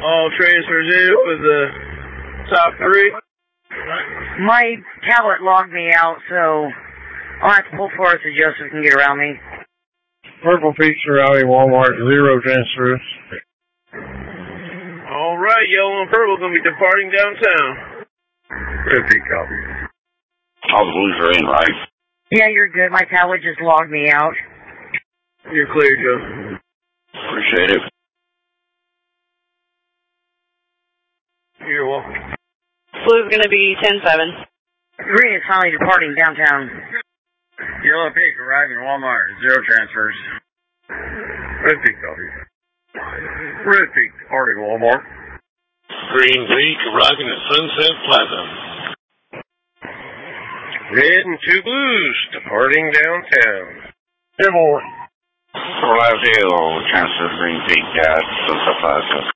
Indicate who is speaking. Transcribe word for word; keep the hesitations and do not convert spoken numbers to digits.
Speaker 1: All transfers in with the top three.
Speaker 2: My tablet logged me out, so I'll have to pull forward so Joseph can get around me.
Speaker 3: Purple Pizza Rally, Walmart, zero transfers.
Speaker 1: All right, yellow and purple going to be departing downtown.
Speaker 4: fifty copy.
Speaker 5: All the blues are in, right?
Speaker 2: Yeah, you're good. My tablet just logged me out.
Speaker 1: You're clear, Joe.
Speaker 5: Appreciate it.
Speaker 1: You're welcome.
Speaker 6: Blue's going to be ten seven.
Speaker 2: Green is finally departing downtown.
Speaker 4: Yellow Pink arriving Walmart, zero transfers. Red Peak copy. Red Peak departing Walmart.
Speaker 7: Green Peak arriving at Sunset Plaza.
Speaker 4: Red and two blues departing downtown.
Speaker 3: Evermore.
Speaker 5: Arrived yellow, transfer Green Peak at Sunset Plaza.